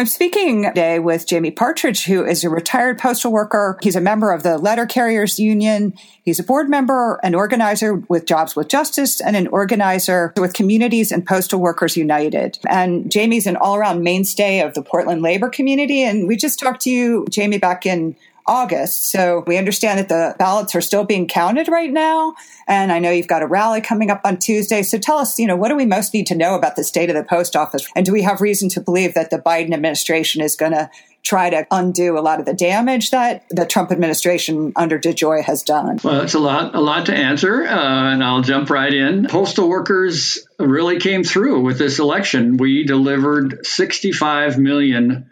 I'm speaking today with Jamie Partridge, who is a retired postal worker. He's a member of the Letter Carriers Union. He's a board member, an organizer with Jobs with Justice, and an organizer with Communities and Postal Workers United. And Jamie's an all-around mainstay of the Portland labor community. And we just talked to you, Jamie, back in August. So we understand that the ballots are still being counted right now. And I know you've got a rally coming up on Tuesday. So tell us, what do we most need to know about the state of the post office? And do we have reason to believe that the Biden administration is going to try to undo a lot of the damage that the Trump administration under DeJoy has done? Well, it's a lot to answer, and I'll jump right in. Postal workers really came through with this election. We delivered 65 million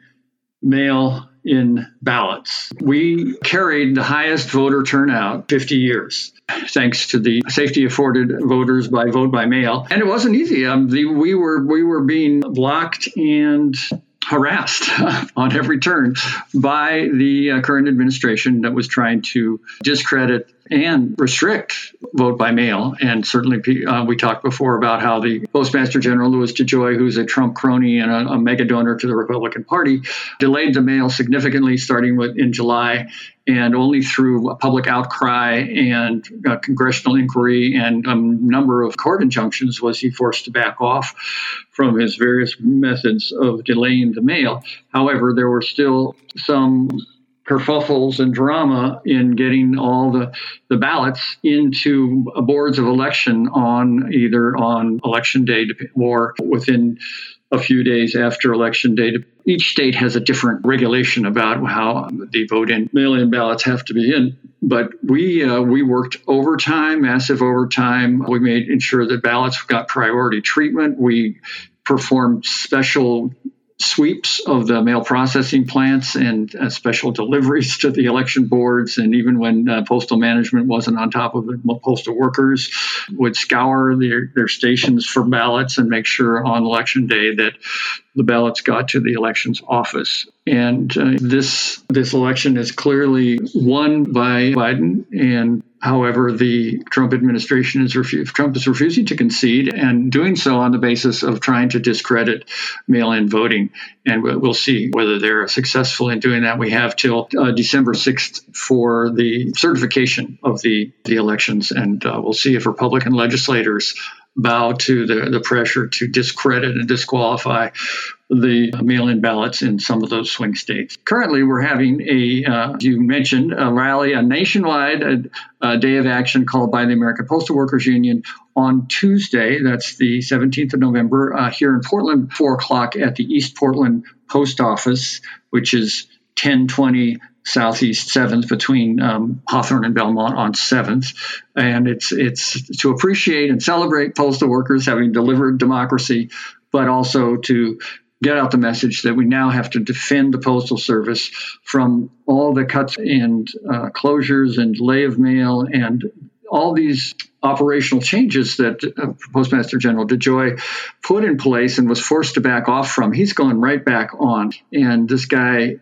mail-in ballots. We carried the highest voter turnout 50 years, thanks to the safety afforded voters by vote by mail. And it wasn't easy. We were being blocked and harassed on every turn by the current administration that was trying to discredit and restrict vote by mail. And certainly we talked before about how the Postmaster General, Louis DeJoy, who's a Trump crony and a mega donor to the Republican Party, delayed the mail significantly starting in July. And only through a public outcry and congressional inquiry and a number of court injunctions was he forced to back off from his various methods of delaying the mail. However, there were still some kerfuffles and drama in getting all the ballots into boards of election either on election day or within a few days after election day. Each state has a different regulation about how the mail-in ballots have to be in. But we worked overtime, massive overtime. We made ensure that ballots got priority treatment. We performed special sweeps of the mail processing plants and special deliveries to the election boards. And even when postal management wasn't on top of it, postal workers would scour their stations for ballots and make sure on election day that the ballots got to the elections office. And this election is clearly won by Biden. And however, the Trump administration Trump is refusing to concede and doing so on the basis of trying to discredit mail-in voting. And we'll see whether they're successful in doing that. We have till December 6th for the certification of the elections. And we'll see if Republican legislators bow to the pressure to discredit and disqualify the mail-in ballots in some of those swing states. Currently, we're having you mentioned, a rally, a nationwide day of action called by the American Postal Workers Union on Tuesday. That's the 17th of November here in Portland, 4 o'clock at the East Portland Post Office, which is 1020 Southeast 7th between Hawthorne and Belmont on 7th. And it's to appreciate and celebrate postal workers having delivered democracy, but also to get out the message that we now have to defend the Postal Service from all the cuts and closures and delay of mail and all these operational changes that Postmaster General DeJoy put in place and was forced to back off from. He's going right back on. And this guy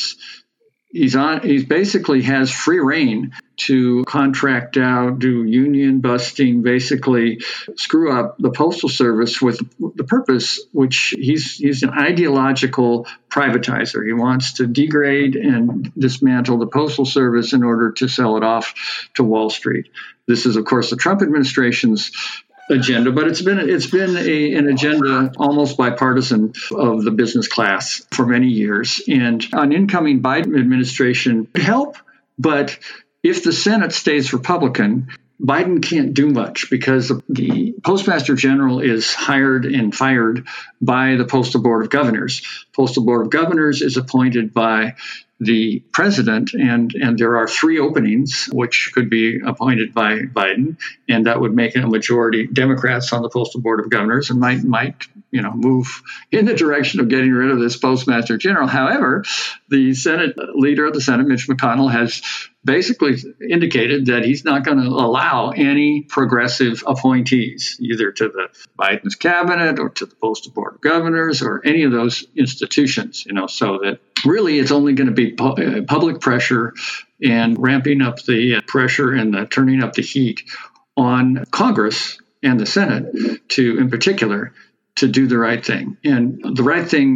he basically has free reign to contract out, do union busting, basically screw up the Postal Service with the purpose, which he's an ideological privatizer. He wants to degrade and dismantle the Postal Service in order to sell it off to Wall Street. This is, of course, the Trump administration's agenda, but it's been an agenda almost bipartisan of the business class for many years. And an incoming Biden administration could help, but if the Senate stays Republican, Biden can't do much because the Postmaster General is hired and fired by the Postal Board of Governors. Postal Board of Governors is appointed by the president, and there are 3 openings which could be appointed by Biden, and that would make a majority Democrats on the Postal Board of Governors and might move in the direction of getting rid of this Postmaster General. However, the Senate leader of the Senate, Mitch McConnell, has basically indicated that he's not going to allow any progressive appointees, either to the Biden's cabinet or to the Postal Board of Governors or any of those institutions, so that really it's only going to be public pressure and ramping up the pressure and turning up the heat on Congress and the Senate in particular, to do the right thing. And the right thing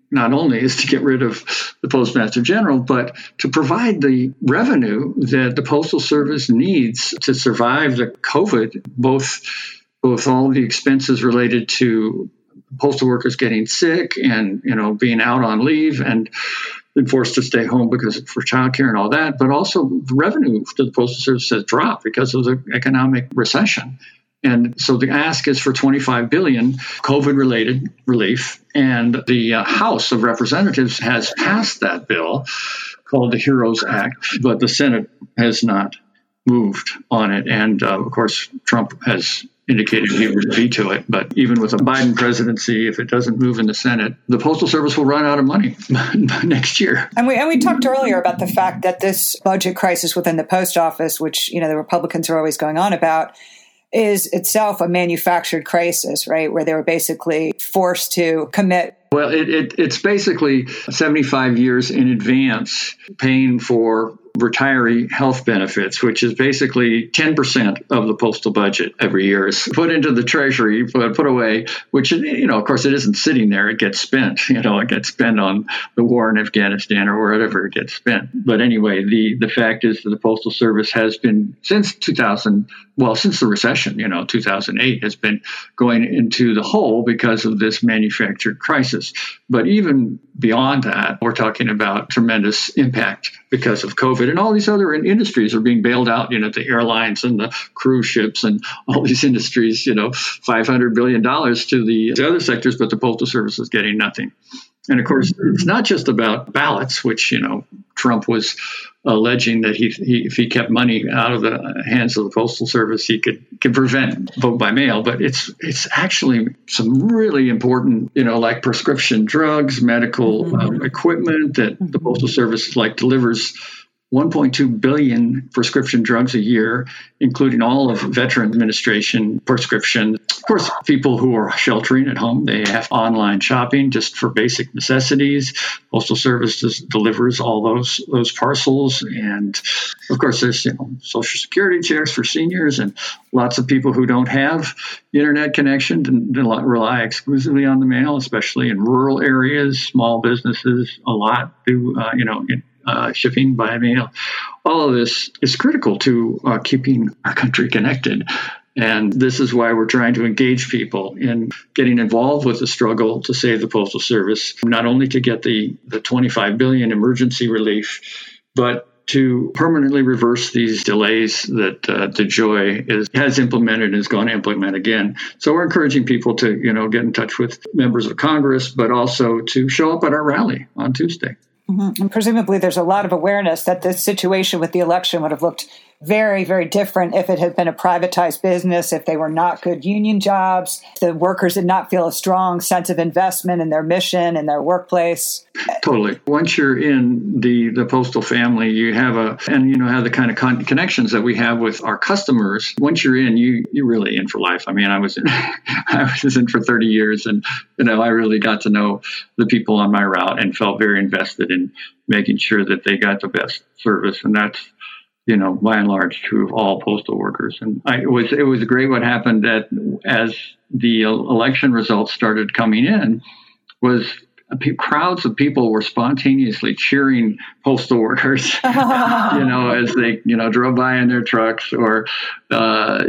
not only is to get rid of the Postmaster General, but to provide the revenue that the Postal Service needs to survive the COVID, both all the expenses related to postal workers getting sick and, being out on leave and been forced to stay home for childcare and all that, but also the revenue to the Postal Service has dropped because of the economic recession. And so the ask is for $25 billion COVID-related relief, and the House of Representatives has passed that bill called the HEROES Act, but the Senate has not moved on it. And of course, Trump has indicated he would veto it. But even with a Biden presidency, if it doesn't move in the Senate, the Postal Service will run out of money next year. And we talked earlier about the fact that this budget crisis within the post office, which the Republicans are always going on about, is itself a manufactured crisis, right? Where they were basically forced to commit. Well, it's basically 75 years in advance paying for retiree health benefits, which is basically 10% of the postal budget every year is put into the Treasury, put away, which, of course, it isn't sitting there. It gets spent. It gets spent on the war in Afghanistan or wherever it gets spent. But anyway, the fact is that the Postal Service has been, since the recession, 2008, has been going into the hole because of this manufactured crisis. But even beyond that, we're talking about tremendous impact because of COVID, and all these other industries are being bailed out, the airlines and the cruise ships and all these industries, $500 billion to the other sectors, but the Postal Service is getting nothing. And of course, it's not just about ballots, which, Trump was alleging that if he kept money out of the hands of the Postal Service, he could prevent vote by mail. But it's actually some really important, like prescription drugs, medical equipment that the Postal Service delivers 1.2 billion prescription drugs a year, including all of Veteran Administration prescription. Of course, people who are sheltering at home, they have online shopping just for basic necessities. Postal Service delivers all those parcels. And of course, there's Social Security checks for seniors and lots of people who don't have internet connection and rely exclusively on the mail, especially in rural areas, small businesses, a lot do, shipping by mail. All of this is critical to keeping our country connected. And this is why we're trying to engage people in getting involved with the struggle to save the Postal Service, not only to get the $25 billion emergency relief, but to permanently reverse these delays that DeJoy has implemented and is going to implement again. So we're encouraging people to, get in touch with members of Congress, but also to show up at our rally on Tuesday. Mm-hmm. And presumably there's a lot of awareness that this situation with the election would have looked very, very different if it had been a privatized business, if they were not good union jobs, the workers did not feel a strong sense of investment in their mission and their workplace. Totally. Once you're in the postal family, you have have the kind of connections that we have with our customers. Once you're in, you're really in for life. I mean, I was in for 30 years, and I really got to know the people on my route and felt very invested in making sure that they got the best service, and that's by and large, true of all postal workers. And it was great what happened as the election results started coming in, was crowds of people were spontaneously cheering postal workers, as they, drove by in their trucks or, I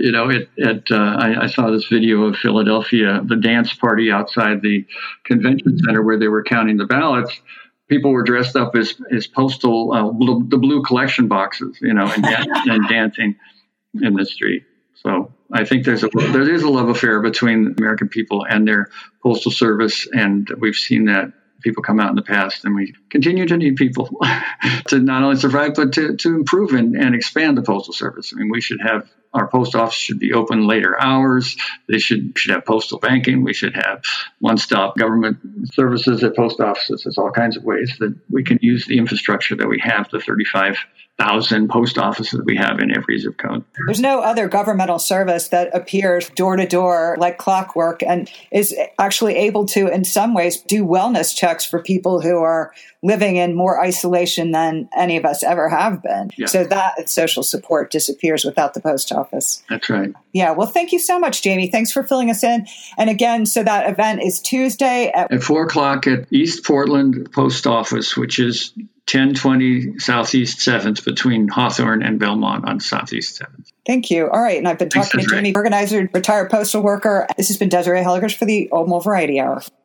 saw this video of Philadelphia, the dance party outside the convention center where they were counting the ballots. People were dressed up as postal, the blue collection boxes, and dancing in the street. So I think there is a love affair between American people and their postal service, and we've seen that people come out in the past, and we continue to need people to not only survive but to improve and expand the postal service. I mean, our post office should be open later hours. They should have postal banking. We should have one-stop government services at post offices. There's all kinds of ways that we can use the infrastructure that we have, the 35 1,000 post offices we have in every zip code. There's no other governmental service that appears door to door like clockwork and is actually able to, in some ways, do wellness checks for people who are living in more isolation than any of us ever have been. Yeah. So that social support disappears without the post office. That's right. Yeah. Well, thank you so much, Jamie. Thanks for filling us in. And again, so that event is Tuesday at 4 o'clock at East Portland Post Office, which is 1020 Southeast 7th between Hawthorne and Belmont on Southeast 7th. Thank you. All right. And I've been talking to Jamie, organizer, retired postal worker. This has been Desiree Helgers for the Old Mole Variety Hour.